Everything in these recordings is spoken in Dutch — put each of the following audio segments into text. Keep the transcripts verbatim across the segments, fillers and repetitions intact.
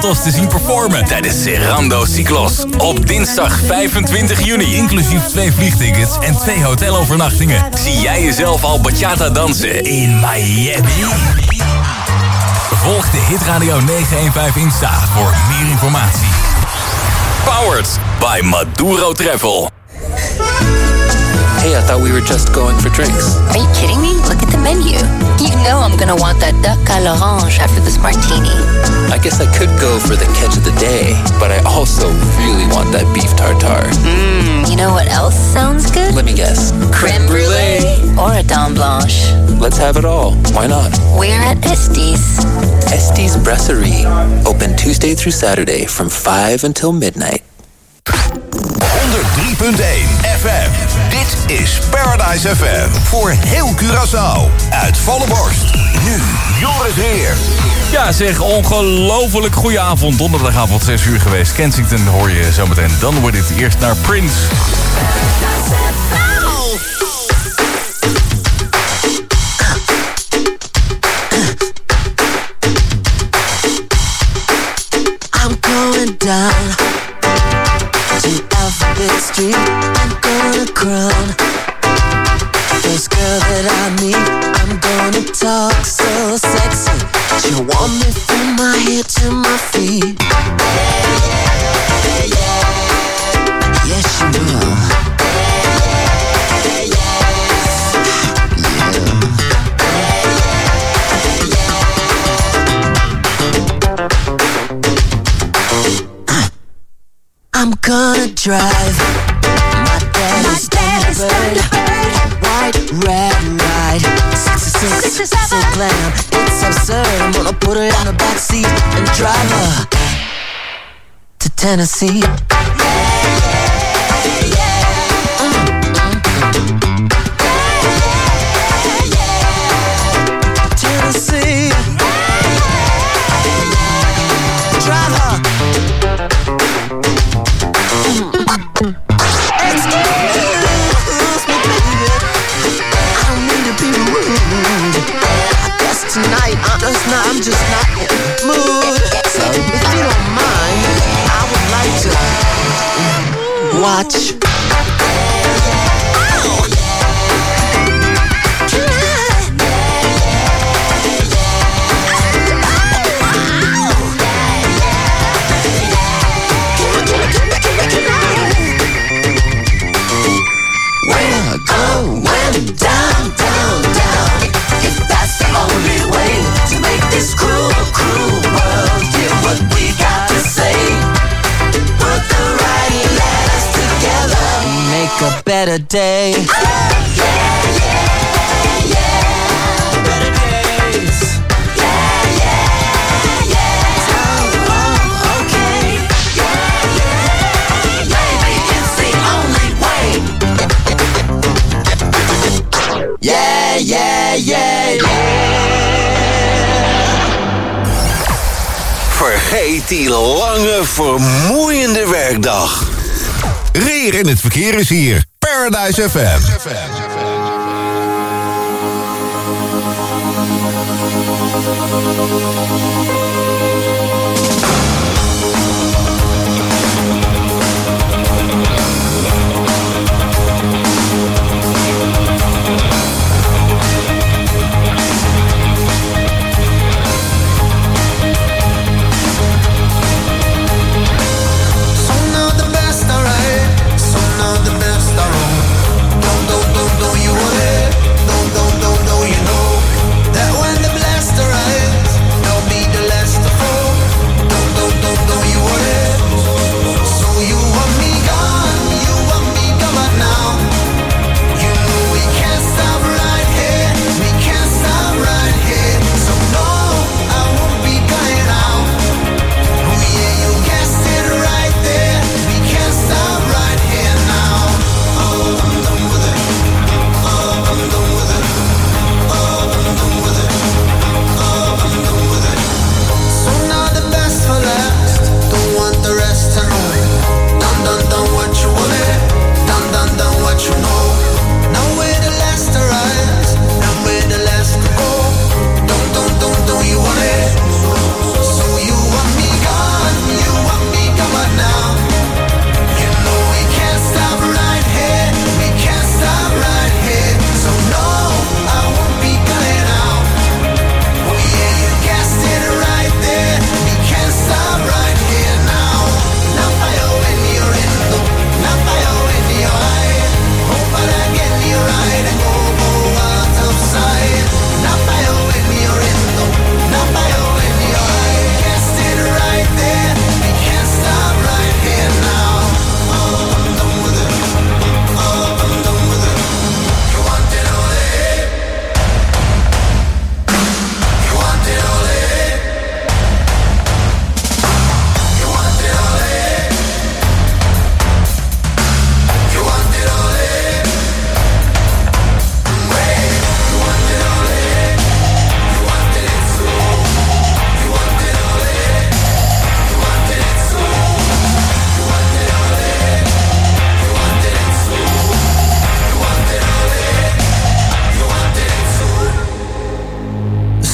Santos te zien performen tijdens Serrando Cyclos op dinsdag vijfentwintig juni. Inclusief twee vliegtickets en twee hotelovernachtingen. Zie jij jezelf al bachata dansen in Miami? Volg de Hit Radio negenhonderdvijftien Insta voor meer informatie. Powered by Maduro Travel. Hey, I thought we were just going for drinks. Are you kidding me? Look at the menu. You know I'm gonna want that duck à l'orange after this martini. I guess I could go for the catch of the day, but I also really want that beef tartare. Mmm, you know what else sounds good? Let me guess. Creme brulee. Or a dame blanche. Let's have it all. Why not? We're at Estes. Estes Brasserie. Open Tuesday through Saturday from five until midnight. honderd drie punt één F M. Dit is Paradise F M. Voor heel Curaçao. Uit volle borst. Nu Joris Heer. Ja zeg, ongelooflijk goede avond. Donderdagavond zes uur geweest. Kensington hoor je zometeen. Dan wordt het eerst naar Prince. I'm going down to Alphabet Street. I'm gonna crown first girl that I meet. I'm gonna talk so sexy. She'll want me from my head to my feet. Yeah, yeah, yeah. Yes, she will. Yeah, yeah, yeah. I'm gonna drive my daddy's Thunderbird, white, red, and white. sixty-six, so glam, it's absurd. I'm gonna put her in the backseat and drive her to Tennessee. Tennessee. Drive her. Tonight, I'm just not, I'm just not in the mood. So, if you don't mind, I would like to watch. We're going down, down, down. If that's the only way to make this cruel, cruel world hear what we got to say. Put the right letters together, make a better day. Yeah, yeah, yeah. Better days. Yeah, yeah, yeah. Oh, oh, okay. Yeah, yeah, yeah. Maybe it's the only way. Yeah, yeah, yeah, yeah. Vergeet die lange, vermoeiende werkdag. Reer in het verkeer is hier. Paradise F M. Don't, don't, don't, don't you know that when the blast arrives,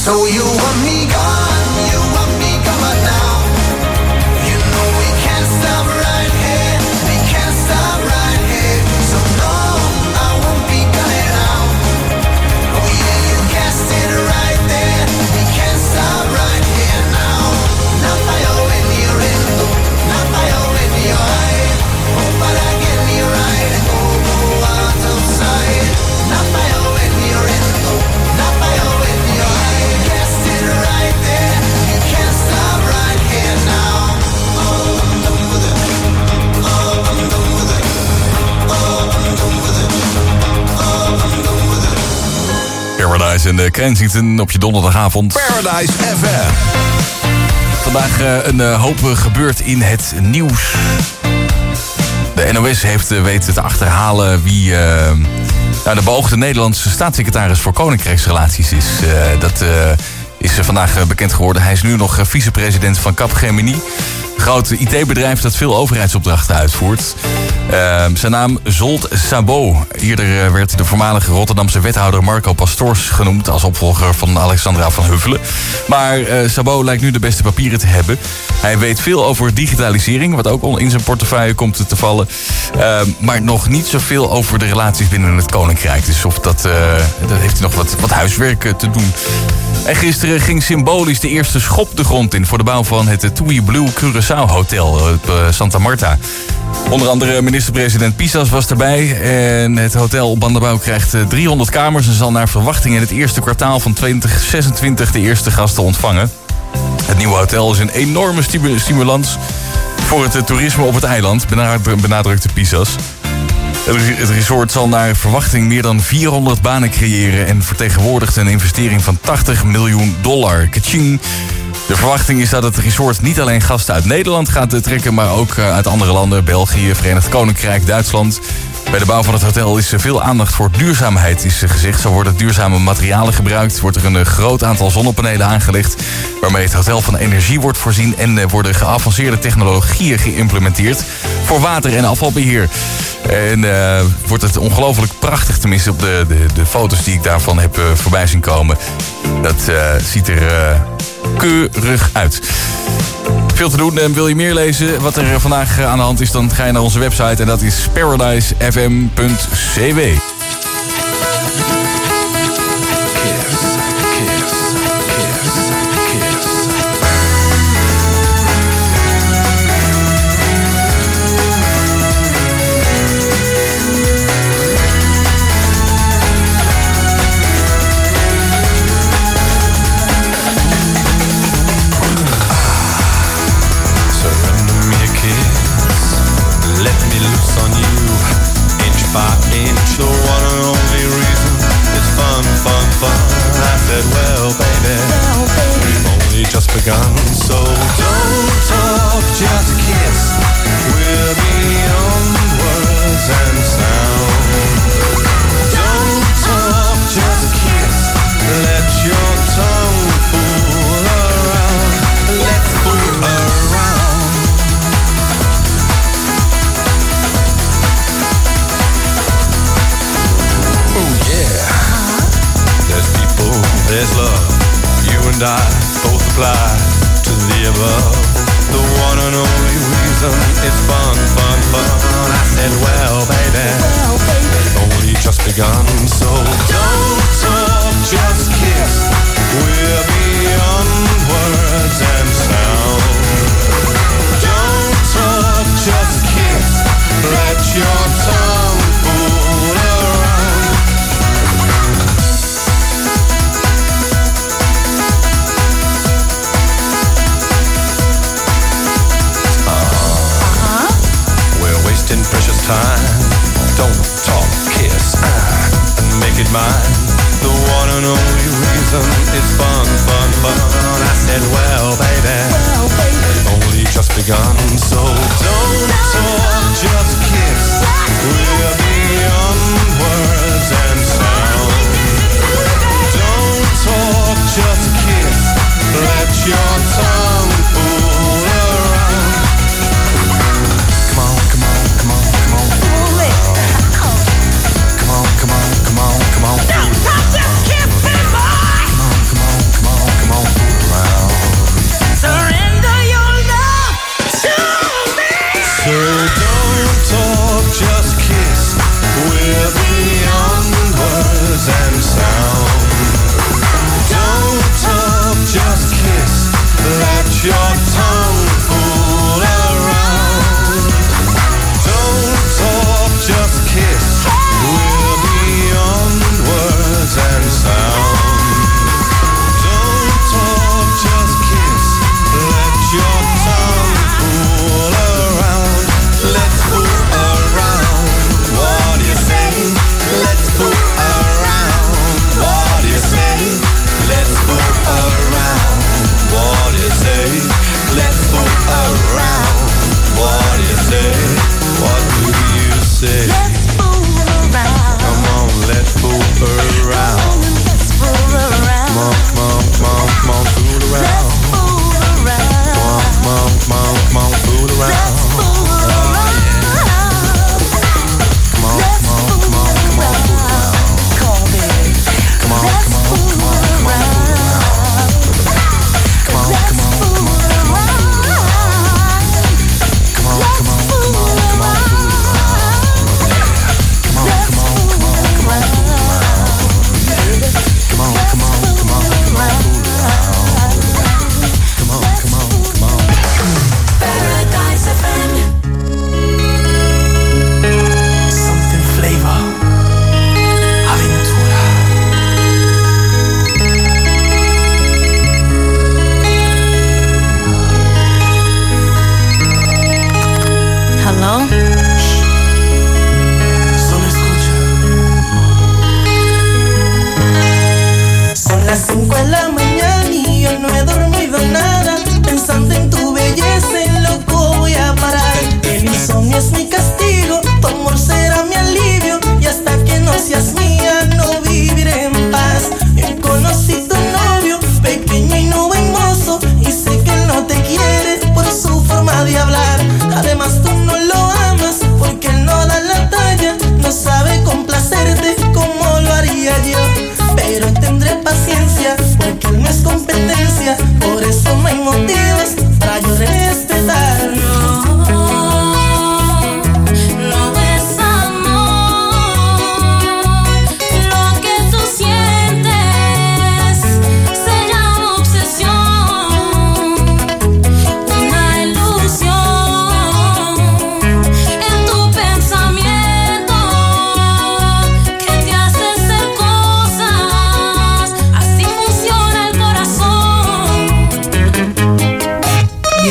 So you want me gone, you want me gone now. You know we can't stop right here, we can't stop right here. So no, I won't be going out. Oh yeah, you can't stay right there, we can't stop right here now. Not by your in your in, not by your in your eye. Oh, but I get me right and go, go out outside. Not by your in your in, not by your in your eye. You can't stay right there, you can't stop right here now. Oh, I'm done with it. Oh, I'm done with it. Oh, I'm done with it. Oh, I'm done with it. Paradise en de Kensington op je donderdagavond. Paradise F M. Vandaag uh, een uh, hoop gebeurd in het nieuws. De N O S heeft uh, weten te achterhalen wie uh, nou, de beoogde Nederlandse staatssecretaris voor Koninkrijksrelaties is. Uh, dat uh, is uh, vandaag uh, bekend geworden. Hij is nu nog uh, vicepresident van Capgemini. Een groot I T-bedrijf dat veel overheidsopdrachten uitvoert. Uh, zijn naam Zsolt Szabó. Eerder uh, werd de voormalige Rotterdamse wethouder Marco Pastors genoemd als opvolger van Alexandra van Huffelen. Maar uh, Szabó lijkt nu de beste papieren te hebben. Hij weet veel over digitalisering, wat ook in zijn portefeuille komt te vallen. Uh, maar nog niet zoveel over de relaties binnen het Koninkrijk. Dus of dat, uh, dat heeft hij nog wat, wat huiswerk uh, te doen. En gisteren ging symbolisch de eerste schop de grond in voor de bouw van het TUI Blue Curaçao Hotel op uh, Santa Marta. Onder andere minister-president Pisas was erbij. En het hotel op Bandebouw krijgt driehonderd kamers en zal naar verwachting in het eerste kwartaal van twintig zesentwintig de eerste gasten ontvangen. Het nieuwe hotel is een enorme stimulans voor het toerisme op het eiland, benadrukte Pisas. Het resort zal naar verwachting meer dan vierhonderd banen creëren en vertegenwoordigt een investering van tachtig miljoen dollar. Kaching. De verwachting is dat het resort niet alleen gasten uit Nederland gaat trekken, maar ook uit andere landen, België, Verenigd Koninkrijk, Duitsland. Bij de bouw van het hotel is veel aandacht voor duurzaamheid, is gezegd. Zo worden duurzame materialen gebruikt, wordt er een groot aantal zonnepanelen aangelegd, waarmee het hotel van energie wordt voorzien en worden geavanceerde technologieën geïmplementeerd voor water- en afvalbeheer. En uh, wordt het ongelooflijk prachtig, tenminste op de, de, de foto's die ik daarvan heb uh, voorbij zien komen. Dat uh, ziet er uh, keurig uit. Veel te doen. En wil je meer lezen wat er vandaag aan de hand is, dan ga je naar onze website en dat is paradise f m punt c w. Begun, so don't talk, just kiss. We're beyond words and sound. Don't talk, just kiss. Let your tongue fool around. Let's fool around. Oh yeah. There's people, there's love. You and I both apply to the above. The one and only reason it's fun, fun, fun. I said, well, baby, well, baby, it's only just begun. So don't talk, just kiss. We're beyond words and sound. Don't talk, just kiss. Let your tongue fool around. Wasting precious time. Don't talk, kiss, ah, and make it mine. The one and only reason it's fun, fun, fun. I said, well, baby, well, baby, it's only just begun. So don't talk, just kiss. We're beyond words and sound. Don't talk, just kiss. Let your tongue fool around. Come on, come on, come on, come on, fool it. Come on, come on, come on, come on. Don't talk, just kiss me, boy. Come on, come on, come on.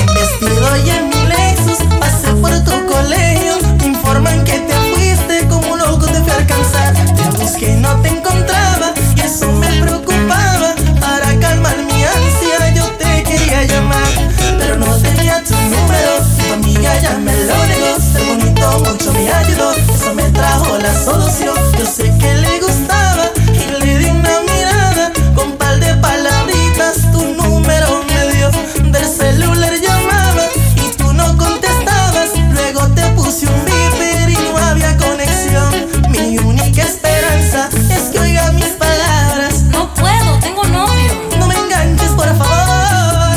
Vestido y en mi Lexus, pasé por tu colegio. Me informan que te fuiste, como un loco te fui a alcanzar. Te busqué y no te encontraba, y eso me preocupaba. Para calmar mi ansia yo te quería llamar, pero no tenía tu número. Tu amiga ya me lo negó. Ser bonito mucho me ayudó, eso me trajo la solución. Yo sé que le gustaba y le di una mirada. Con par de palabritas tu número me dio. Del celular llamaba y tú no contestabas. Luego te puse un beeper y no había conexión. Mi única esperanza es que oiga mis palabras. No puedo, tengo novio. No me enganches, por favor.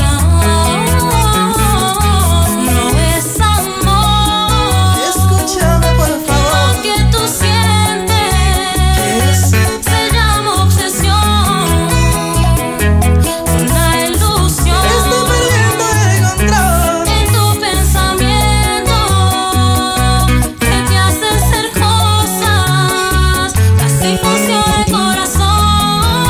No es amor. Escúchame, por favor. Lo que tú sientes ¿Qué es? se llama obsesión. Una ilusión Estoy perdiendo el control. en tu pensamiento que te hacen ser cosas. Así funciona el corazón.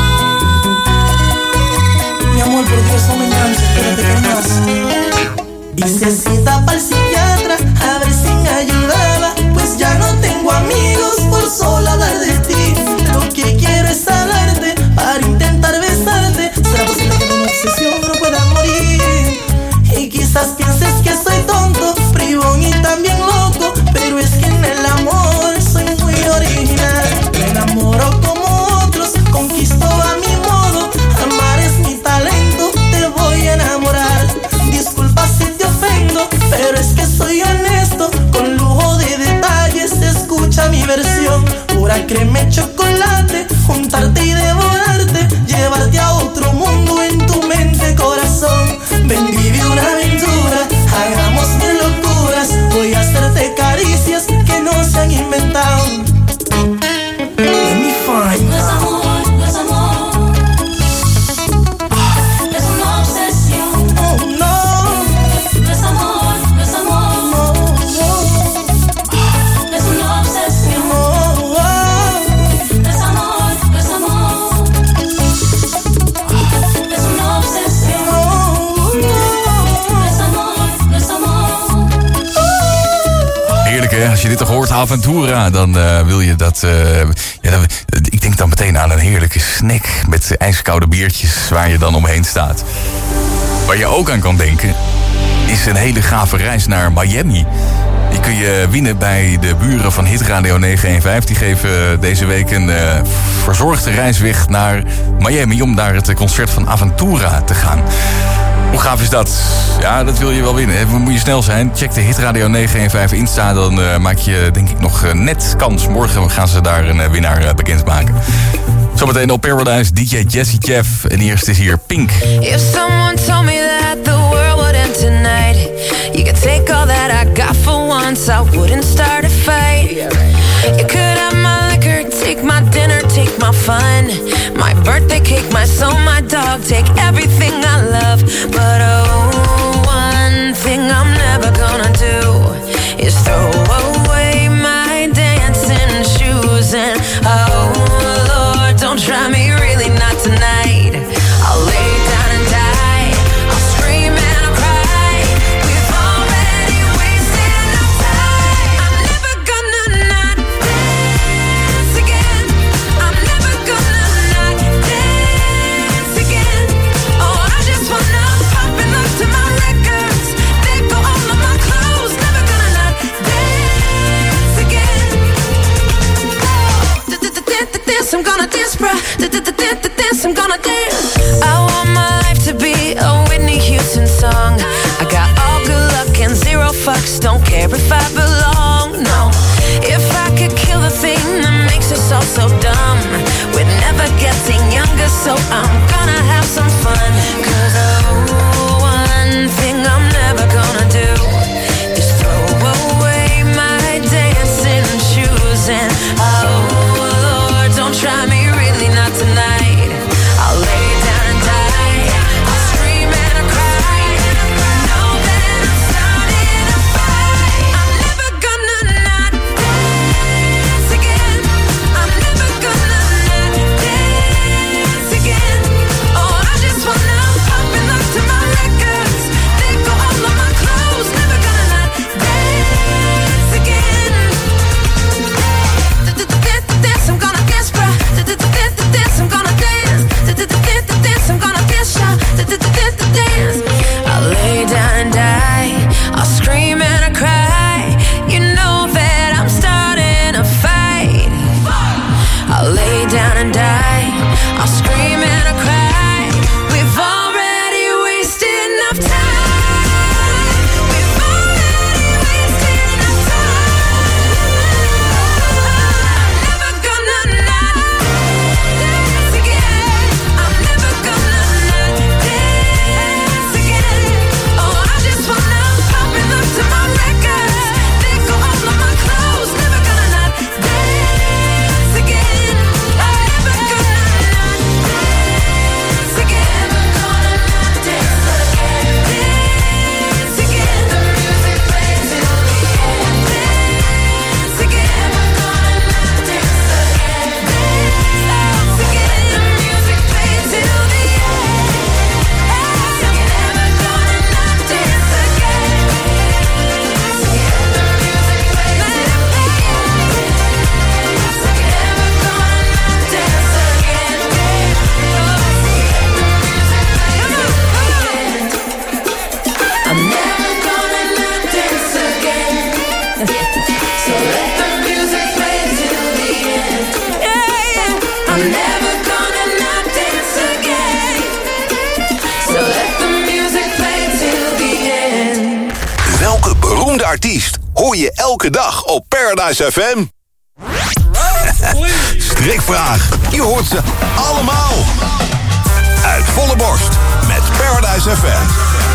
Mi amor, por Dios, no me enganches, espérate que hay más. Hice cita para el psiquiatra, a ver si me ayudaba. Pues ya no tengo amigos por solo hablar de ti. Lo que quiero es hablarte para intentar besarte. ¿Será posible que de una obsesión no pueda morir? Y quizás pienses que soy tonto, bribón y también loco, pero es que en el amor soy muy original. Me enamoro como otros, conquisto a mi modo. Amar es mi talento, te voy a enamorar. Disculpa si te ofendo, pero es que soy honesto. Con lujo de detalles, escucha mi versión. Pura crema y chocolate, juntarte y devorarte. Llevarte a otro mundo en tu mente, corazón. Ven, vive una aventura, hagamos mil locuras. Voy a hacerte caricias que no se han inventado. Let me find No es amor, no es amor. Es una obsesión. Oh no, No es amor, no es amor. no, no, Es una obsesión. no, No es amor, no es amor. Es una obsesión. no, No es amor, no es amor. Heerlijk hè, als je dit toch hoort, Aventura, dan uh, wil je dat... Uh, ja, dan, ik denk dan meteen aan een heerlijke snack met ijskoude biertjes waar je dan omheen staat. Waar je ook aan kan denken, is een hele gave reis naar Miami. Die kun je winnen bij de buren van Hit Radio negen een vijf. Die geven deze week een uh, verzorgde reis weg naar Miami om daar het concert van Aventura te gaan. Hoe gaaf is dat? Ja, dat wil je wel winnen. Moet je snel zijn. Check de Hit Radio negen een vijf Insta. Dan uh, maak je denk ik nog uh, net kans. Morgen gaan ze daar een uh, winnaar uh, bekendmaken. Zometeen op Paradise, D J Jesse Jeff. En eerst is hier Pink. If someone told me that the world would end tonight, you could take all that I got for once, I wouldn't start a fight. You could have my liquor, take my dinner, take my fun, my birthday cake, my soul, my dog, take everything I love. But oh, one thing I'm never gonna do is throw away my dancing shoes. And oh Lord, don't try me, really not tonight. I'll lay down and die, I'll scream and I'll cry. We've already wasted enough time. I'm never gonna not dance again. I'm never gonna not dance again. Oh, I just wanna pop and look to my records. They go all of my clothes. Never gonna not dance again. This I'm gonna dance, bruh. This I'm gonna dance. I want my life to be a Whitney Houston song. I got all good luck and zero fucks. Don't care if I belong, no. If I could kill the thing that makes us all so dumb, we're never getting younger, so I'm gonna have some fun. Cause oh, one thing I'm never gonna do is throw away my dancing shoes. And oh, don't try me, really not tonight. I'll lay down and die, I'll scream and I'll cry. Know that I'm starting a fight. I'm never gonna not dance again. I'm never gonna not dance again. I'll scream and I cry. You know that I'm starting a fight. I'll lay down and die. I'll scream and I cry. We've already wasted enough time. We've already wasted enough time. I'm never gonna not dance again. I'm never gonna not dance again. Oh, I just wanna pop and look to my records. Then go all of my clothes. Never gonna not dance again. I'm never gonna not dance again. Never gonna not dance again. Dance again. The music plays till the end. Dance again. Never gonna not dance again. Dance again. The music plays till the end. Dance again. Never gonna not dance again. Dance again. The music plays till the end. Dance again. Never gonna not dance again. I'm never gonna not dance again. So let the music play till the end. Yeah, yeah. I'm never gonna not dance again. So let the music play till the end. Welke beroemde artiest hoor je elke dag op Paradise F M? Strikvraag. Je hoort ze allemaal. Uit volle borst met Paradise F M.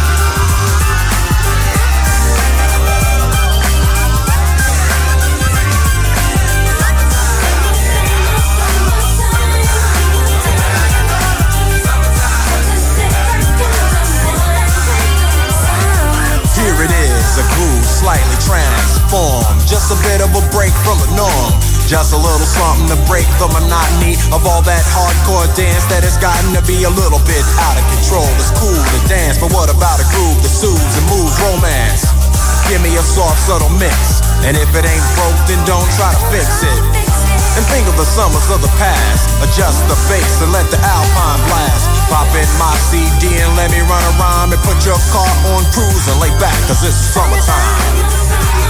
Here it is, a groove slightly transformed. Just a bit of a break from the norm. Just a little something to break the monotony of all that hardcore dance that has gotten to be a little bit out of control. It's cool to dance, but what about a groove that soothes and moves romance? Give me a soft, subtle mix, and if it ain't broke, then don't try to fix it. And think of the summers of the past. Adjust the bass and let the Alpine blast. Pop in my C D and let me run around and put your car on cruise and lay back, cause it's summertime.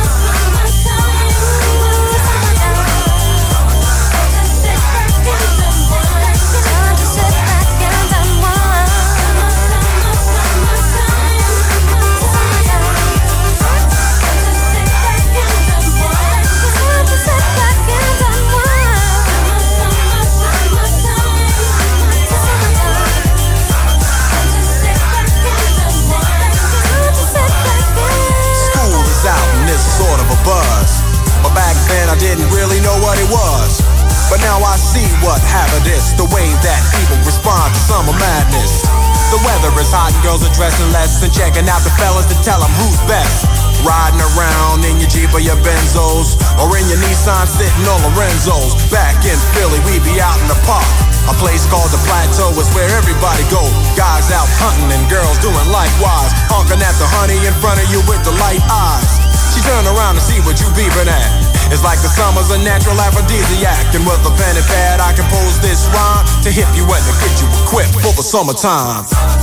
Sort of a buzz, but back then I didn't really know what it was. But now I see what happened is the way that people respond to summer madness. The weather is hot and girls are dressing less and checking out the fellas to tell them who's best. Riding around in your Jeep or your Benzos, or in your Nissan sitting on Lorenzo's. Back in Philly, we be out in the park. A place called the Plateau is where everybody go. Guys out hunting and girls doing likewise. Honking at the honey in front of you with the light eyes. She turn around to see what you beeping at. It's like the summer's a natural aphrodisiac. And with a pen and pad I compose this rhyme to hip you and to get you equipped for the summertime.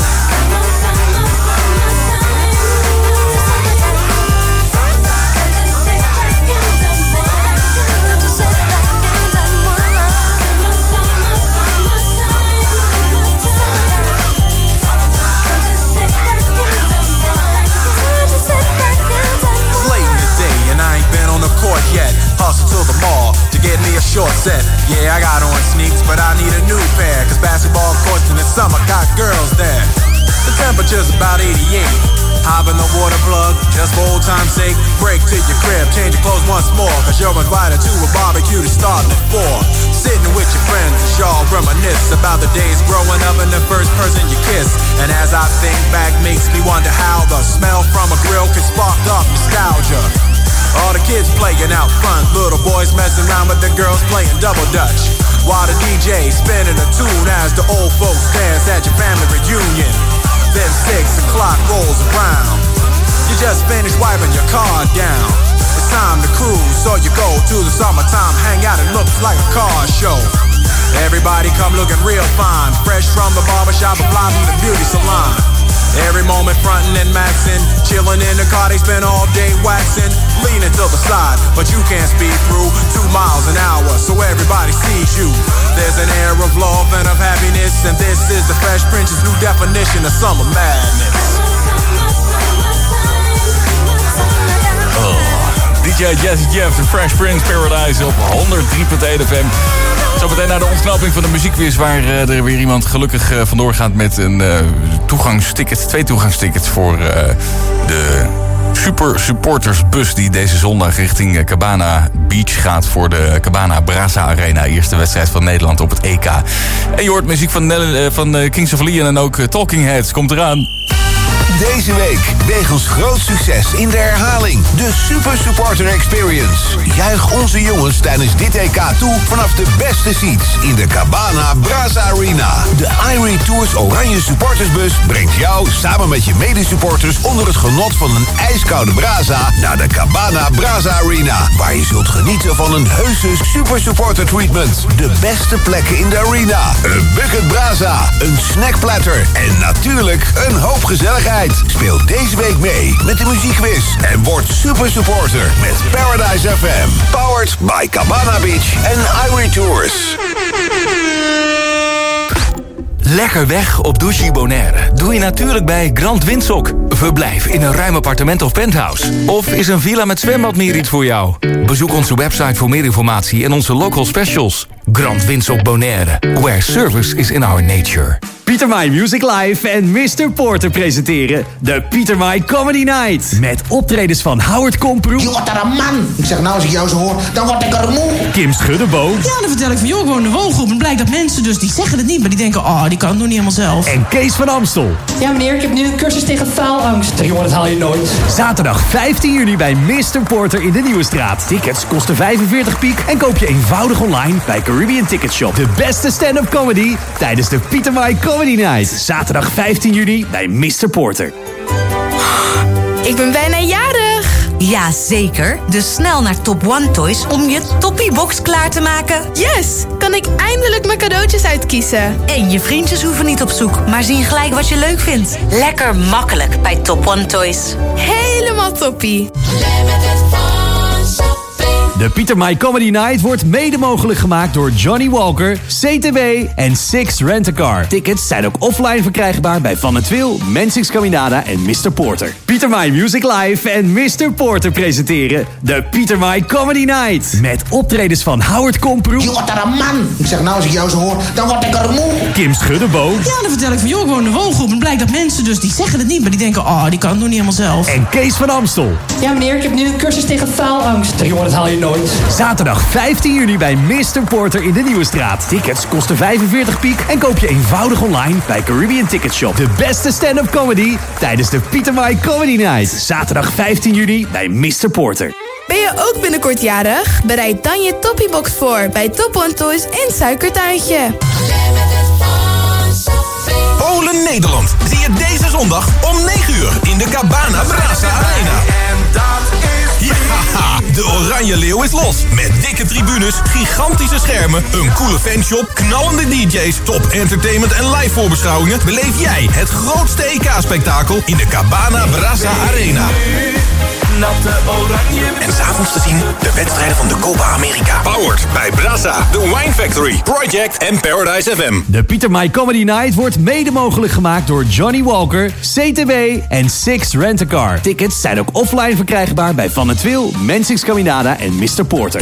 Yet, hustle to the mall to get me a short set. Yeah, I got on sneaks, but I need a new pair, cause basketball courts in the summer got girls there. The temperature's about eighty-eight. Hop in the water plug, just for old time's sake. Break to your crib, change your clothes once more, cause you're invited to a barbecue to start at four. Sitting with your friends and y'all reminisce about the days growing up and the first person you kiss. And as I think back, makes me wonder how the smell from a grill can spark up nostalgia. All the kids playing out front, little boys messing around with the girls playing double dutch. While the D J spinning a tune as the old folks dance at your family reunion. Then six o'clock rolls around. You just finished wiping your car down. It's time to cruise, so you go to the summertime hangout. It looks like a car show. Everybody come looking real fine, fresh from the barbershop or fly from the beauty salon. Every moment frontin' and maxin', chillin' in the car, they spend all day waxin', leaning to the side, but you can't speed through two miles an hour, so everybody sees you. There's an air of love and of happiness, and this is the Fresh Prince's new definition of summer madness. Oh, D J Jazzy Jeff, de Fresh Prince Paradise op honderd drie punt één F M. Zo meteen naar de ontknoping van de muziekquiz, waar uh, er weer iemand gelukkig uh, vandoor gaat met een uh, toegangsticket, twee toegangstickets voor uh, de Super Supportersbus die deze zondag richting uh, Cabana Beach gaat voor de Cabana Brasa Arena. Eerste wedstrijd van Nederland op het E K. En je hoort muziek van, uh, van uh, Kings of Leon en ook uh, Talking Heads. Komt eraan. Deze week wegens groot succes in de herhaling. De Super Supporter Experience. Juich onze jongens tijdens dit E K toe vanaf de beste seats in de Cabana Brasa Arena. De Irie Tours Oranje Supportersbus brengt jou samen met je medesupporters onder het genot van een ijskoude Brasa naar de Cabana Brasa Arena. Waar je zult genieten van een heuse Super Supporter treatment. De beste plekken in de arena. Een bucket Brasa, een snackplatter en natuurlijk een hoop gezelligheid. Speel deze week mee met de muziekquiz en word super supporter met Paradise F M. Powered by Cabana Beach en Irie Tours. Lekker weg op Douchy Bonaire doe je natuurlijk bij Grand Windsock. Verblijf in een ruim appartement of penthouse. Of is een villa met zwembad meer iets voor jou? Bezoek onze website voor meer informatie en onze local specials. Grand Windsock Bonaire, where service is in our nature. Pieter Mai Music Live en mister Porter presenteren de Pieter Mai Comedy Night. Met optredens van Howard Komproe. Je wordt daar een man. Ik zeg, nou als ik jou zo hoor, dan word ik er moe. Kim Schuddebo. Ja, dan vertel ik van, joh, gewoon een woongroep. En blijkt dat mensen dus, die zeggen het niet, maar die denken, oh, die kan het nog niet helemaal zelf. En Kees van Amstel. Ja meneer, ik heb nu een cursus tegen faalangst. Jongen, dat haal je nooit. Zaterdag vijftien juni bij mister Porter in de Nieuwe Straat. Tickets kosten vijfenveertig piek en koop je eenvoudig online bij Caribbean Ticket Shop. De beste stand-up comedy tijdens de Pieter Mai Comedy Night. Zaterdag vijftien juni bij mister Porter. Ik ben bijna jarig. Ja, zeker. Dus snel naar Top One Toys om je toppie-box klaar te maken. Yes! Kan ik eindelijk mijn cadeautjes uitkiezen. En je vriendjes hoeven niet op zoek, maar zien gelijk wat je leuk vindt. Lekker makkelijk bij Top One Toys. Helemaal toppie. De Pieter Mai Comedy Night wordt mede mogelijk gemaakt door Johnny Walker, C T W en Six Rent-A-Car. Tickets zijn ook offline verkrijgbaar bij Van het Wiel, Mensings Caminada en mister Porter. Pieter Mai Music Live en mister Porter presenteren de Pieter Mai Comedy Night. Met optredens van Howard Komproe. Je wordt daar een man. Ik zeg, nou als ik jou zo hoor, dan word ik er moe. Kim Schuddebo. Ja, dan vertel ik van, joh, gewoon een woongroep. En blijkt dat mensen dus, die zeggen het niet, maar die denken, oh, die kan het nog niet helemaal zelf. En Kees van Amstel. Ja meneer, ik heb nu een cursus tegen faalangst. Jongen, dat haal je nooit. Zaterdag vijftien juni bij mister Porter in de Nieuwe Straat. Tickets kosten vijfenveertig piek en koop je eenvoudig online bij Caribbean Ticket Shop. De beste stand-up comedy tijdens de Pieter Mai Comedy Night. Zaterdag vijftien juni bij mister Porter. Ben je ook binnenkort jarig? Bereid dan je toppiebox voor bij Top One Toys in Suikertuintje. Polen Nederland zie je deze zondag om negen uur in de Cabana Brasa Arena. En dat is... Ja, de Oranje Leeuw is los. Met dikke tribunes, gigantische schermen, een coole fanshop, knallende D J's, top entertainment en live voorbeschouwingen. Beleef jij het grootste E K-spektakel in de Cabana Brasa Arena. En s'avonds te zien de wedstrijden van de Copa America. Powered bij Brasa, The Wine Factory, Project en Paradise F M. De Pieter Mai Comedy Night wordt mede mogelijk gemaakt door Johnny Walker, C T W en Six Rent-A-Car. Tickets zijn ook offline verkrijgbaar bij Van het Wiel, Mensings Caminada en mister Porter.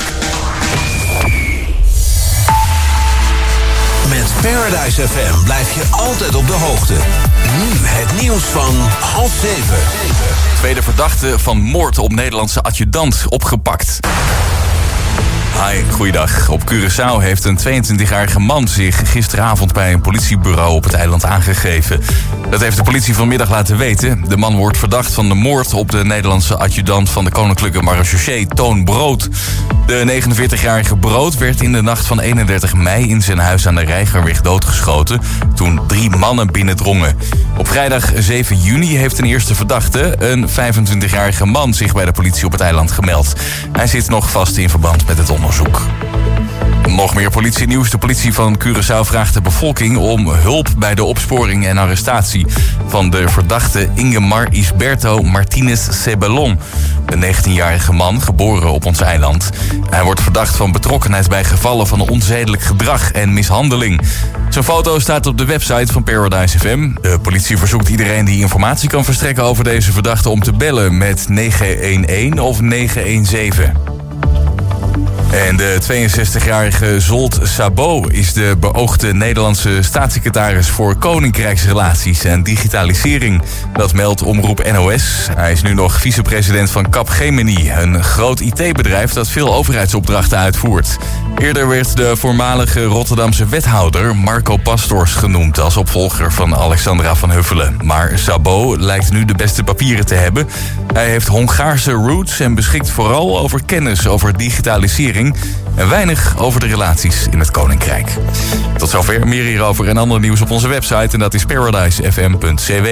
Met Paradise F M blijf je altijd op de hoogte. Nu het nieuws van half zeven. Tweede verdachte van moord op Nederlandse adjudant opgepakt. Hi, goeiedag. Op Curaçao heeft een tweeëntwintigjarige man zich gisteravond bij een politiebureau op het eiland aangegeven. Dat heeft de politie vanmiddag laten weten. De man wordt verdacht van de moord op de Nederlandse adjudant van de Koninklijke Marechaussee, Toon Brood. De negenenveertigjarige Brood werd in de nacht van eenendertig mei in zijn huis aan de Reigerweg doodgeschoten toen drie mannen binnendrongen. Op vrijdag zeven juni heeft een eerste verdachte, een vijfentwintigjarige man, zich bij de politie op het eiland gemeld. Hij zit nog vast in verband met het onderzoek. Nog meer politienieuws. De politie van Curaçao vraagt de bevolking om hulp bij de opsporing en arrestatie van de verdachte Ingemar Isberto Martinez Cebelon. Een negentienjarige man, geboren op ons eiland. Hij wordt verdacht van betrokkenheid bij gevallen van onzedelijk gedrag en mishandeling. Zijn foto staat op de website van Paradise F M. De politie verzoekt iedereen die informatie kan verstrekken over deze verdachte om te bellen met negen een een of negen een zeven. En de tweeënzestigjarige Zolt Sabot is de beoogde Nederlandse staatssecretaris voor Koninkrijksrelaties en Digitalisering. Dat meldt Omroep N O S. Hij is nu nog vicepresident van Capgemini, een groot I T-bedrijf dat veel overheidsopdrachten uitvoert. Eerder werd de voormalige Rotterdamse wethouder Marco Pastors genoemd als opvolger van Alexandra van Huffelen. Maar Sabot lijkt nu de beste papieren te hebben. Hij heeft Hongaarse roots en beschikt vooral over kennis over digitalisering en weinig over de relaties in het Koninkrijk. Tot zover, meer hierover en ander nieuws op onze website en dat is paradise f m punt c w.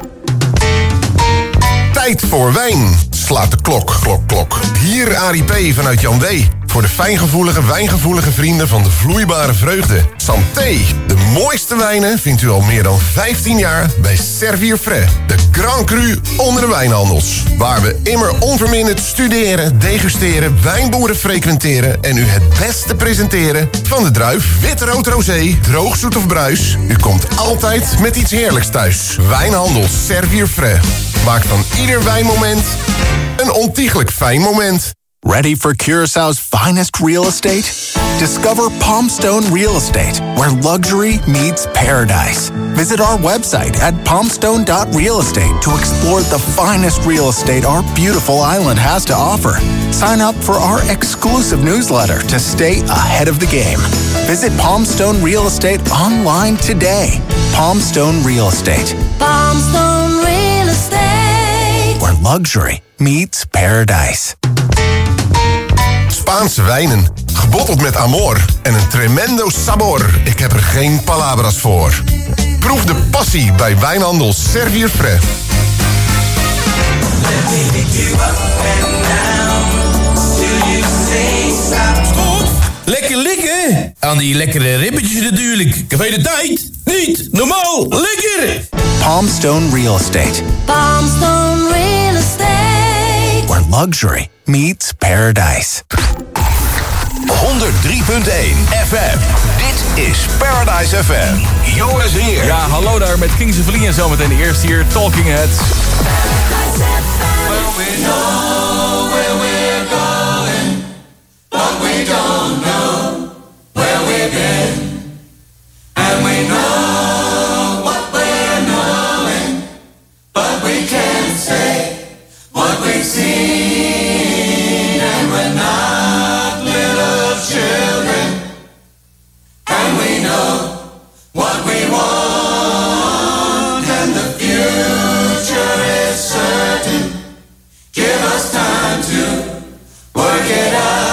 Tijd voor wijn. Slaat de klok, klok, klok. Hier Arie P. vanuit Jan D. Voor de fijngevoelige, wijngevoelige vrienden van de vloeibare vreugde. Santé. De mooiste wijnen vindt u al meer dan vijftien jaar bij Servier Frais. De Grand Cru onder de wijnhandels. Waar we immer onverminderd studeren, degusteren, wijnboeren frequenteren en u het beste presenteren van de druif, wit, rood, rosé, droog, zoet of bruis. U komt altijd met iets heerlijks thuis. Wijnhandels Servier Frais. Maak van ieder wijnmoment een ontiegelijk fijn moment. Ready for Curaçao's finest real estate? Discover Palmstone Real Estate, where luxury meets paradise. Visit our website at palmstone dot real estate to explore the finest real estate our beautiful island has to offer. Sign up for our exclusive newsletter to stay ahead of the game. Visit Palmstone Real Estate online today. Palmstone Real Estate. Palmstone Real Estate. Where luxury meets paradise. Spaanse wijnen, gebotteld met amor en een tremendo sabor. Ik heb er geen palabras voor. Proef de passie bij wijnhandel Servier Frais. Lekker likken. Aan die lekkere ribbetjes natuurlijk. Café de tijd. Niet normaal. Lekker. Palmstone Real Estate. Palmstone Real Estate. Where luxury meets paradise. honderd drie punt één F M. Dit is Paradise F M. Joris hier. Ja, hallo daar met Kings of Leon en zometeen de eerste hier Talking Heads. Well, we know where we're going, but we don't know where we've been. And we know what we're knowing, but we can't say what we've seen. And we're not little children, and we know what we want, and the future is certain. Give us time to work it out.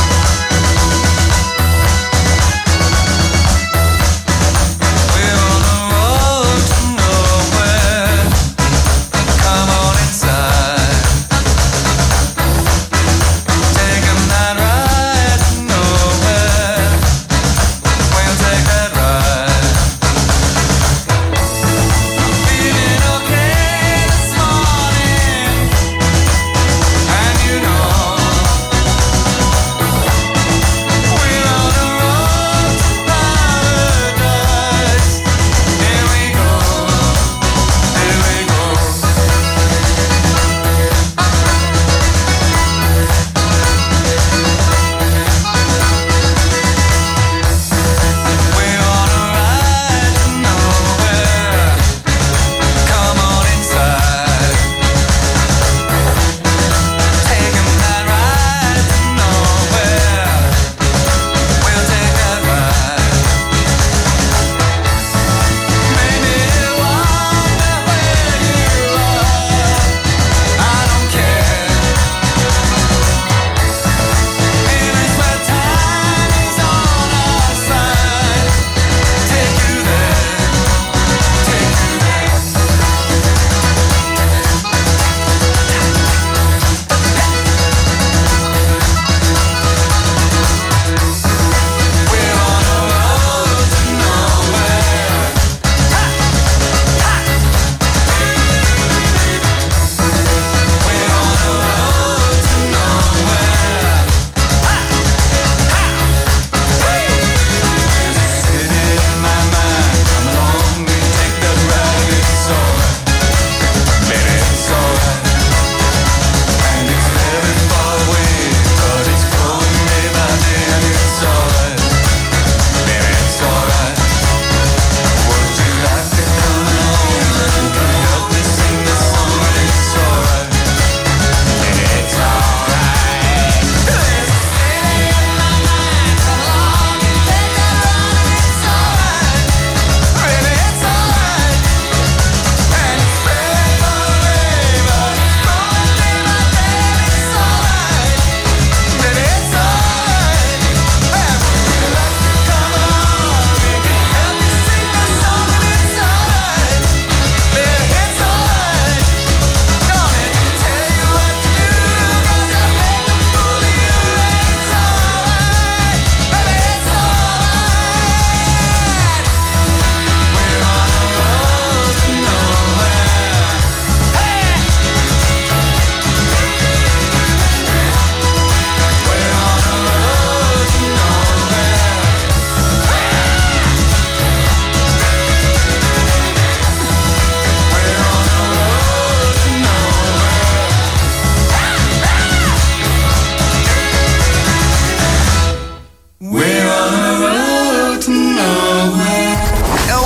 Yeah. We all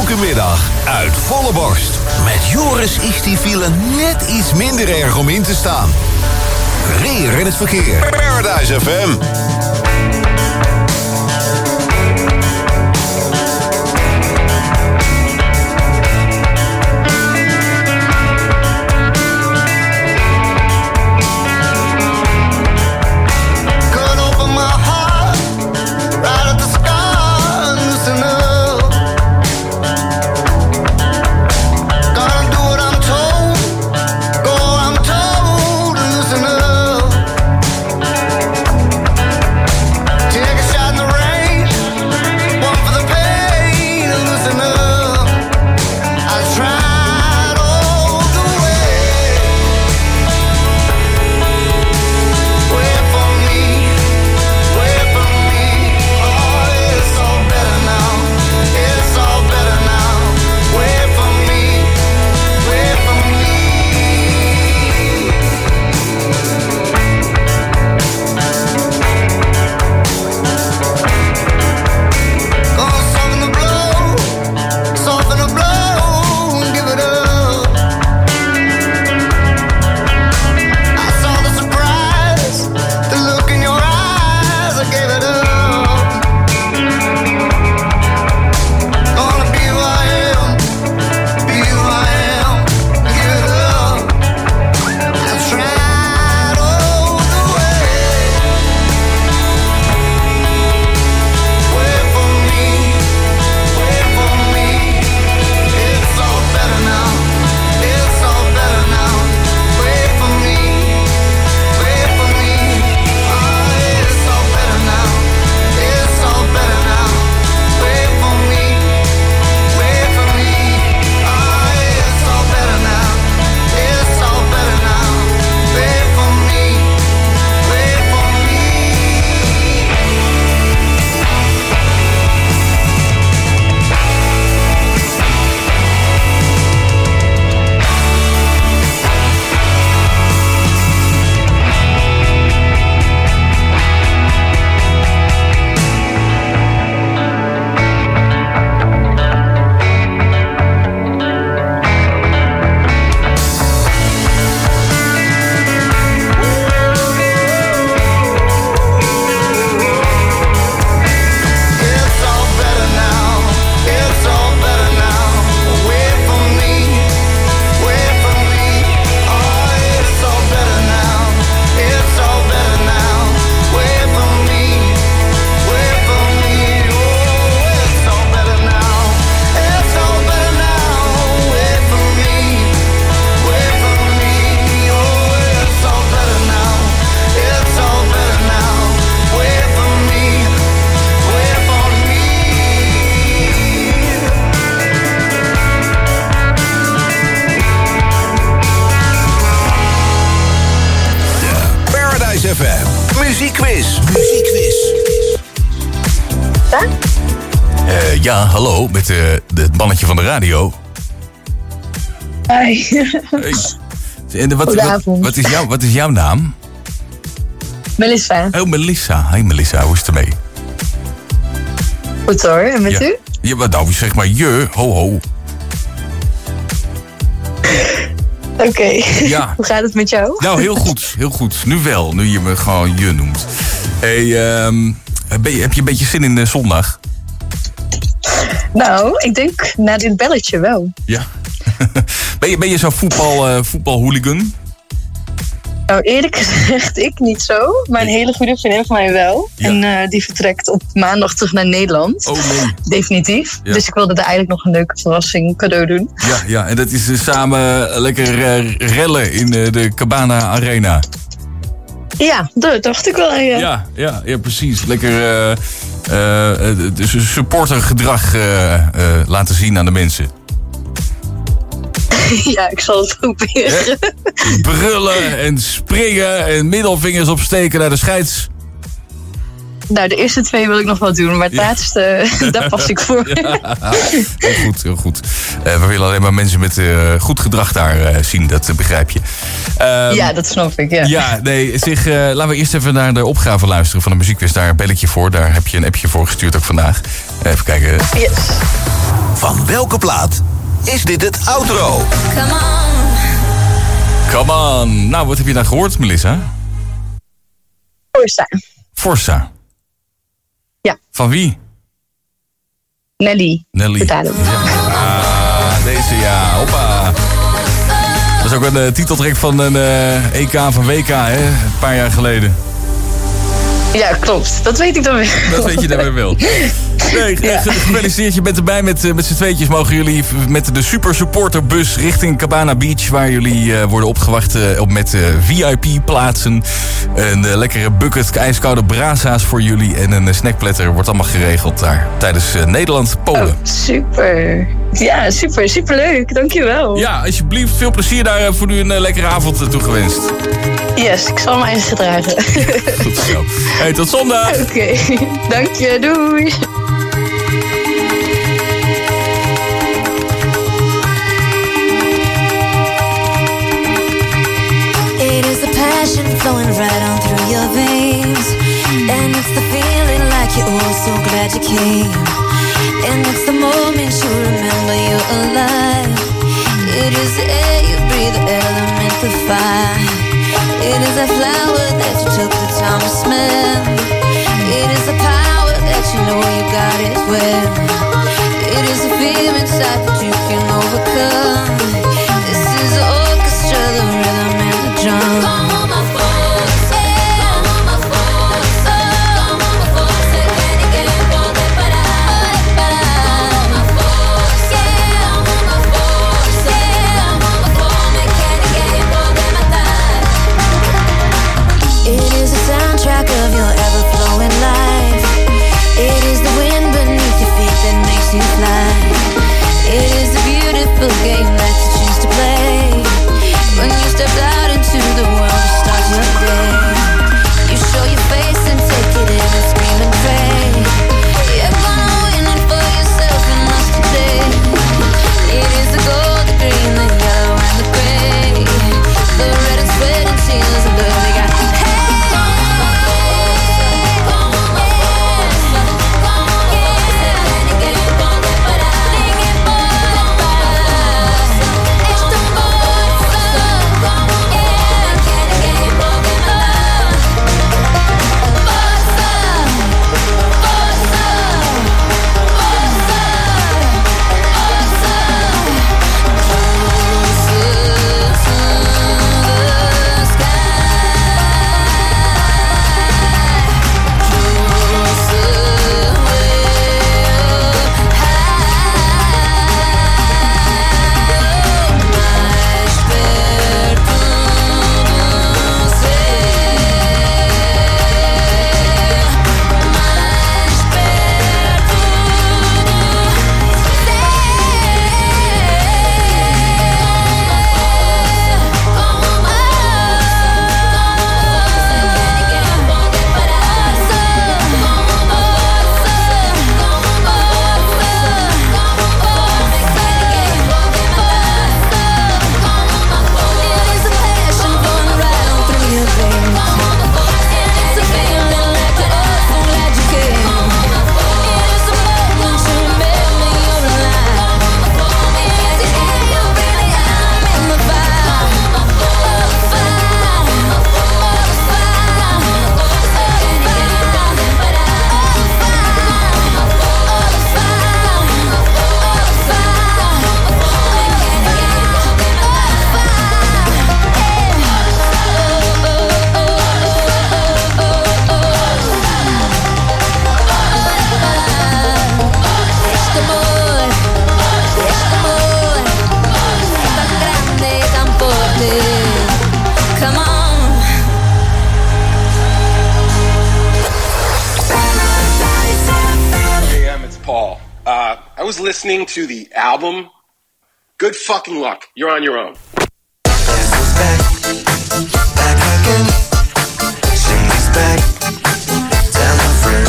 elke middag uit volle borst. Met Joris is die file net iets minder erg om in te staan. Reëer in het verkeer. Paradise F M. F M. Muziekquiz. Muziekquiz. Ja? Uh, ja, hallo, met uh, het mannetje van de radio. Hi. Hey. En wat, wat, wat, is jou, wat is jouw naam? Melissa. Oh, Melissa. Hey Melissa, hoe is het ermee? Goed hoor, en met ja. u? Ja, wat nou, zeg maar je, ho ho. Oké, okay. Ja. Hoe gaat het met jou? Nou, heel goed, heel goed. Nu wel, nu je me gewoon je noemt. Hey, um, ben je, heb je een beetje zin in de zondag? Nou, ik denk na dit belletje wel. Ja. ben je, ben je zo'n voetbal, uh, voetbalhooligan? Nou, eerlijk gezegd, ik niet zo. Maar een hele goede vriendin van mij wel. Ja. En uh, die vertrekt op maandag terug naar Nederland. Oh nee. Definitief. Ja. Dus ik wilde er eigenlijk nog een leuke verrassing cadeau doen. Ja, ja. En dat is uh, samen lekker uh, rellen in uh, de Cabana Arena. Ja, dat dacht ik wel. Ja, ja, ja, ja precies. Lekker uh, uh, dus supportergedrag uh, uh, laten zien aan de mensen. Ja, ik zal het proberen. He? Brullen en springen en middelvingers opsteken naar de scheids. Nou, de eerste twee wil ik nog wel doen, maar het ja. laatste, daar pas ik voor. Ja, heel goed, heel goed. Uh, we willen alleen maar mensen met uh, goed gedrag daar uh, zien, dat uh, begrijp je. Um, ja, dat snap ik, ja. Ja, nee, zeg, uh, laten we eerst even naar de opgave luisteren van de muziekquiz. Daar bel ik je voor, daar heb je een appje voor gestuurd ook vandaag. Uh, even kijken. Yes. Van welke plaat is dit het outro? Come on. Come on. Nou, wat heb je nou gehoord, Melissa? Forza. Forza. Ja. Van wie? Nelly. Nelly. Ja. Ah, deze ja. Hoppa. Dat is ook een uh, titeltrack van een uh, E K van W K, hè? Een paar jaar geleden. Ja, klopt. Dat weet ik dan weer. Dat weet je dan weer wel. Nee, ja. Gefeliciteerd, je bent erbij met, met z'n tweetjes. Mogen jullie met de Super Supporter bus richting Cabana Beach, waar jullie uh, worden opgewacht uh, op met uh, V I P-plaatsen. Een uh, lekkere bucket, ijskoude brasa's voor jullie en een uh, snackplatter wordt allemaal geregeld daar tijdens uh, Nederland-Polen. Oh, super. Ja, super, super leuk. Dankjewel. Ja, alsjeblieft. Veel plezier daar uh, voor u een uh, lekkere avond uh, toegewenst. Yes, ik zal me eens gedragen. Goed zo. Hey, tot zondag. Oké, okay. Dank je. Doei. It is the passion flowing right on through your veins. And it's the feeling like you're oh so glad you came. And it's the moment you remember you're alive. It is the air you breathe, the element, the fire. It is a flower that you took the time to smell. It is the power that you know you got it well. It is a fear inside that you can overcome. This is the orchestra, the rhythm and the drum. Come on, my folks, yeah. Come on, my folks, oh. Come on, my folks, se tiene que poder parar, parar. Come on, my folks, yeah. Come on, my folks, yeah. Come on, my folks, me tiene que poder matar. It is the soundtrack of your ever-flowing life. It is the wind beneath your feet that makes you fly. It is a beautiful game that you choose to play. When you step out into the world to start your day, you show your face and take it in and scream and pray. You're gonna win it for yourself and us today. It is the gold, the green, the yellow and the gray. The red and sweat and tears of love we got. Listening to the album, good fucking luck. You're on your own. Guess who's back? Back again. She's back. Tell a friend.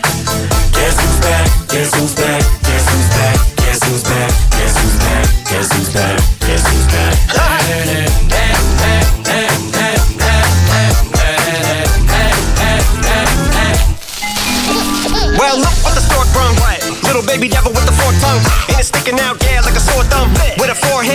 Guess who's back? Guess who's back? Guess who's back? Guess who's back? Guess who's back? Guess who's back? Guess who's back? Well, look what the stork brung. Little baby devil with the forked tongue. In a stick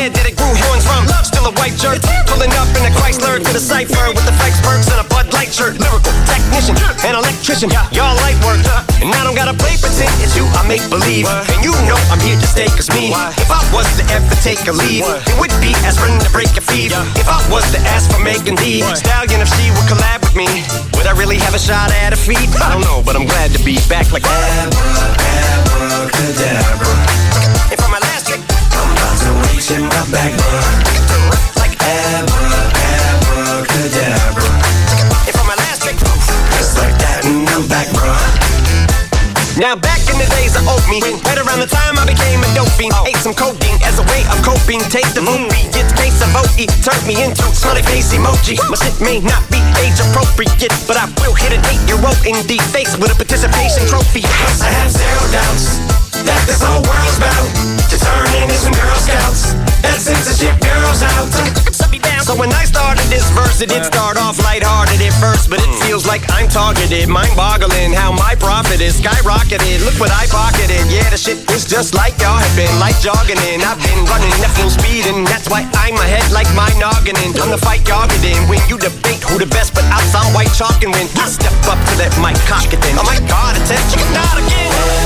head that it grew horns from. Still a white jerk, pulling up in a Chrysler to the cipher with the flex perks and a Bud Light shirt. Lyrical technician, an electrician, y'all light work. And I don't gotta play pretend, it's you I make believe. And you know I'm here to stay, cause me, if I was to ever take a leave, it would be aspirin to break your feet. If I was to ask for Megan D Stallion, if she would collab with me, would I really have a shot at a feat? I don't know, but I'm glad to be back like abracadabra. And for my last trick, I'm about to reach in my back, like abracadabra. And for my last trick, just like that, and I'm back, bro. Now back in the days of oat me, right around the time I became a dope fiend, ate some codeine as a way of coping. Take the movie, it's case of O E, turned me into smiley face emoji. My shit may not be age appropriate, but I will hit an eight-year-old in the face with a participation trophy. I have zero doubts that this whole world's about to turn into some Girl Scouts. That censorship girls out. So when I started this verse, it did start off lighthearted at first, but it feels like I'm targeted. Mind-boggling how my profit is skyrocketed. Look what I pocketed. Yeah, the shit is just like y'all have been, like jogging in. I've been running at full speed, and that's why I'm ahead like my noggin. I'm the fight y'all get in. When you debate who the best, but I sound white chalk, and when I step up to that mic, cock it then. Oh my God, attention, not again.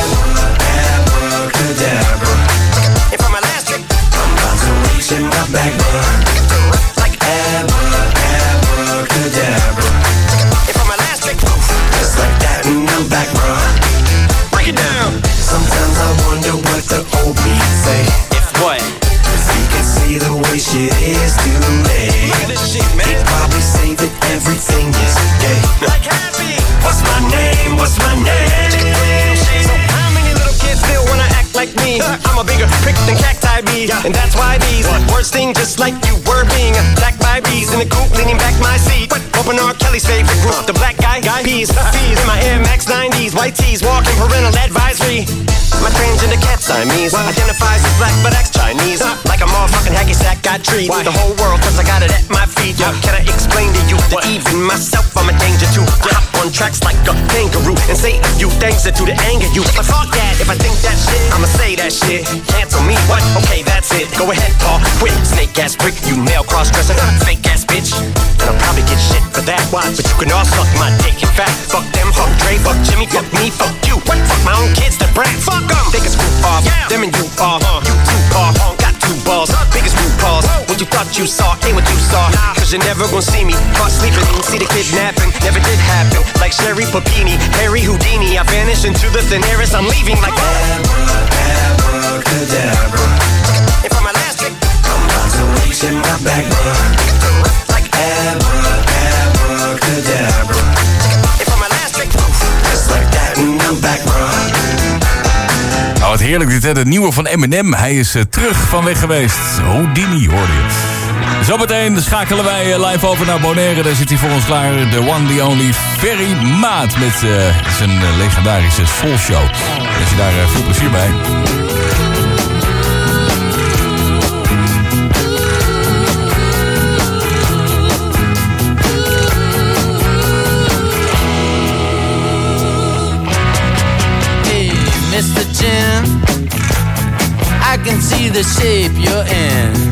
Abracadabra. And for my last trick, I'm about to reach in my back, like abracadabra. And for my last trick, just like that, and I'm back, bro. Break it down. Sometimes I wonder what the old me say. If what? If he could see the way shit is today. Look at this shit, man. He'd probably say that everything is gay. Like happy. What's my name? What's my name? So how many little kids still wanna act like me? I'm a bigger prick than cacti bees, and that's why these words sting just like you were being attacked by bees in the coop, leaning back my seat. Open R. Kelly's favorite group, the black guy, guy peas, peas in my Air Max nineties, white tees, walking parental advisory. My transgender cat Siamese identifies as black but acts Chinese, like a motherfucking hacky sack. I treat the whole world cause I got it at my feet. How can I explain to you that even myself I'm a danger to? I hop on tracks like a kangaroo and say a few things that do to anger you. But fuck that, if I think that shit, I'ma say that shit. Cancel me, what? Okay, that's it. Go ahead, Paul, quit. Snake ass prick, you male cross-dresser, fake ass bitch. And I'll probably get shit for that. Why? But you can all suck my dick. In fact, fuck them, fuck Dre, fuck Jimmy, fuck me, fuck you. What? Fuck my own kids, the brat. Fuck them. They can screw off. Yeah. Them and you are. Uh, you two are. Uh, got two balls. Uh, biggest root calls. What you thought you saw ain't what you saw. Nah. Cause you're never gonna see me caught sleeping. See the kidnapping. Never did happen. Like Sherry Papini, Harry Houdini. I vanish into the thin air as I'm leaving like abracadabra. And for my last trick, I'm about to reach in my back, like abracadabra. And for my last trick, just like that, and I'm back, bro. Nou, wat heerlijk dit, hè? De nieuwe van Eminem. Hij is uh, terug van weg geweest. Houdini, hoorde je. Zometeen schakelen wij live over naar Bonaire. Daar zit hij voor ons klaar. De one, the only, Ferry Maat. Met uh, zijn uh, legendarische Soul Show. Wens je daar uh, veel plezier bij. Mister Jim, I can see the shape you're in.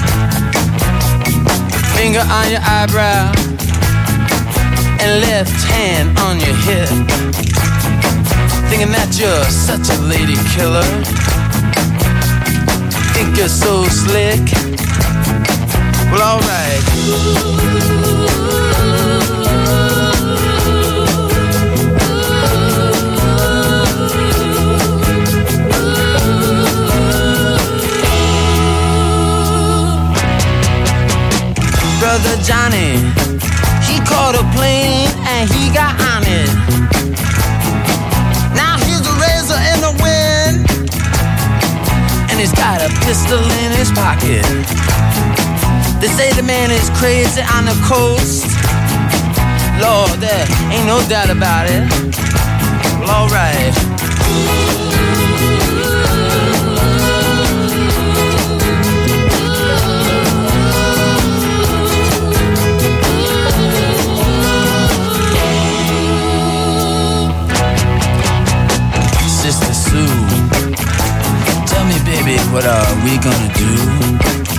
Finger on your eyebrow and left hand on your hip. Thinking that you're such a lady killer. Think you're so slick. Well, alright. Brother Johnny, he caught a plane and he got on it. Now he's a razor in the wind, and he's got a pistol in his pocket. They say the man is crazy on the coast. Lord, there ain't no doubt about it. Well, alright. Sister Sue, tell me, baby, what are we gonna do?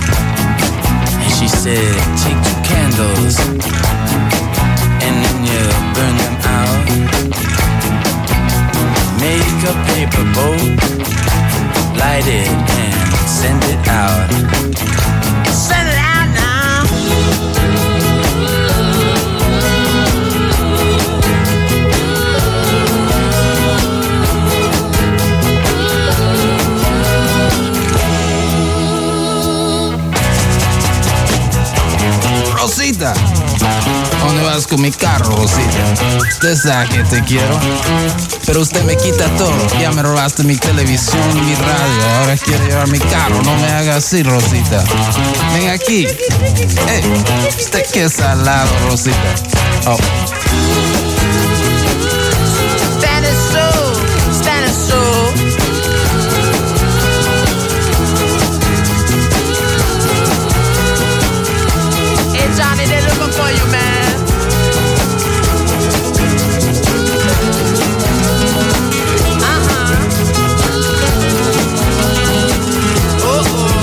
She said, take two candles and then you burn them out. Make a paper boat, light it and send it out. Send it out now. Rosita, ¿dónde vas con mi carro, Rosita? Usted sabe que te quiero, pero usted me quita todo. Ya me robaste mi televisión y mi radio, ahora quiere llevar mi carro. No me haga así, Rosita. Ven aquí. Hey, usted qué salado, Rosita. Oh. Standing so, standing so. Johnny, they're looking for you, man. Uh-huh. Uh-oh.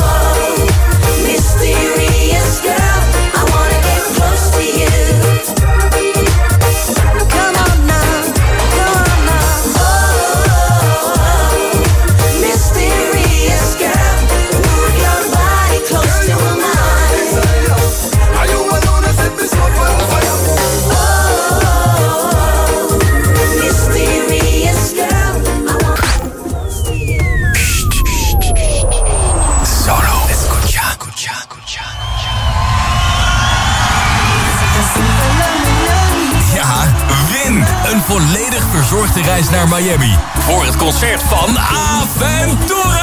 Mysterious girl, I wanna get close to you. volledig verzorgde reis naar Miami. Voor het concert van Aventura.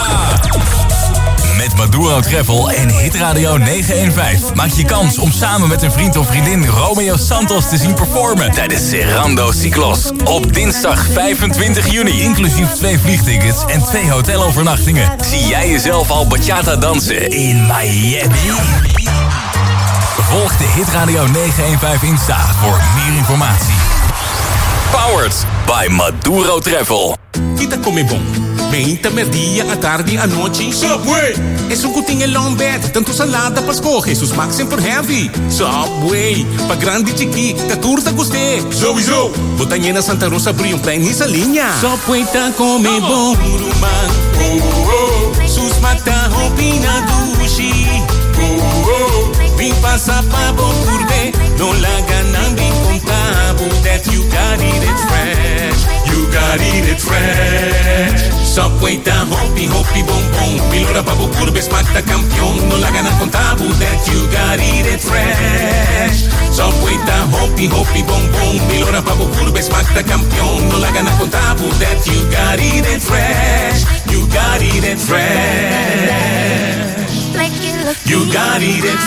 Met Maduro Travel en Hitradio negenhonderdvijftien maak je kans om samen met een vriend of vriendin Romeo Santos te zien performen tijdens Serrando Cyclos op dinsdag vijfentwintig juni. Inclusief twee vliegtickets en twee hotelovernachtingen. Zie jij jezelf al bachata dansen in Miami? Volg de Hitradio negenhonderdvijftien Insta voor meer informatie. Powered by Maduro Travel. Kita come bom. vinte merdia à tarde à noite. Subway! Es um cutinho lombet, tanto salada para escorrer, sus max sempre heavy. Subway! Pa grande chiqui, que curta gostei. Sowieso! Botanha na Santa Rosa abriu um play nessa linha. Subway tá come bom, man. Oh, oh. Sus mata roupina dushi. Oh, oh. Vim passar pa bom curve, não larga não bem contabo. That you got it, it's fresh. You got it, it's fresh. Subway tá hopi, hopi, bom, bom. Milora pa bo curve, smack da campeão. Não larga não contabo. That you got it, it's fresh. Subway tá hopi, hopi, bom, bom. Milora pa bo curve, smack da campeão. Não larga não contabo. That you got it, it's fresh. You got it, it's fresh. You got it, it's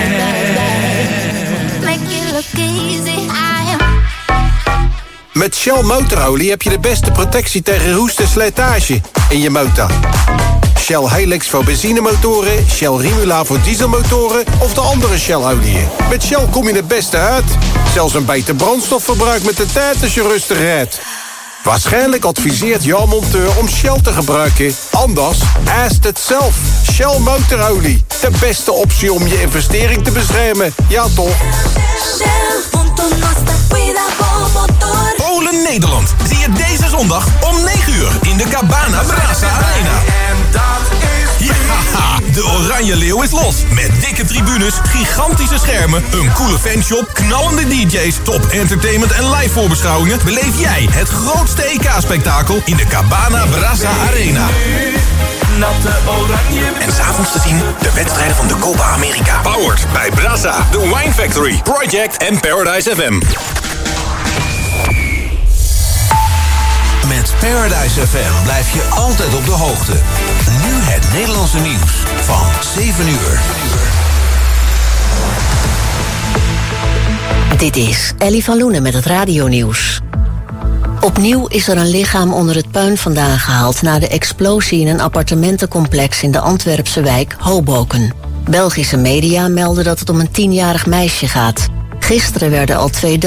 fresh. Make it look easy. I am. Met Shell motorolie heb je de beste protectie tegen roest en slijtage in je motor. Shell Helix voor benzinemotoren, Shell Rimula voor dieselmotoren of de andere Shell-oliën. Met Shell kom je het beste uit. Zelfs een beter brandstofverbruik met de tijd als je rustig rijdt. Waarschijnlijk adviseert jouw monteur om Shell te gebruiken. Anders, ask het zelf. Shell motorolie. De beste optie om je investering te beschermen. Ja toch? Polen-Nederland. Zie je deze zondag om negen uur in de Cabana Brasa Arena. En dat is ja, de Oranje Leeuw is los. Met dikke tribunes, gigantische schermen, een coole fanshop, knallende D J's, top entertainment en live voorbeschouwingen. Beleef jij het grootste E K-spektakel in de Cabana Brasa Arena. En s'avonds te zien de wedstrijden van de Copa America. Powered bij Brasa, The Wine Factory, Project en Paradise F M. Met Paradise F M blijf je altijd op de hoogte. Nu het Nederlandse nieuws van zeven uur. Dit is Ellie van Loenen met het radionieuws. Opnieuw is er een lichaam onder het puin vandaan gehaald na de explosie in een appartementencomplex in de Antwerpse wijk Hoboken. Belgische media melden dat het om een tienjarig meisje gaat. Gisteren werden al twee